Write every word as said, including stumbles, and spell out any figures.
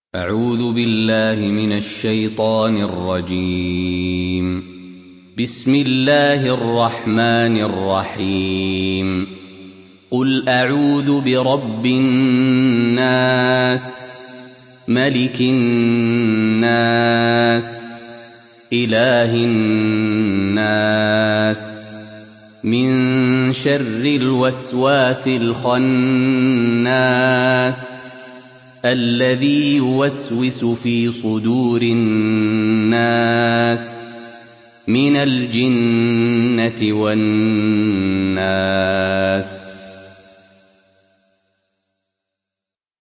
أعوذ بالله من الشيطان الرجيم. بسم الله الرحمن الرحيم. قل أعوذ برب الناس، ملك الناس، إله الناس، من شر الوسواس الخناس الذي يوسوس في صدور الناس من الجنة والناس.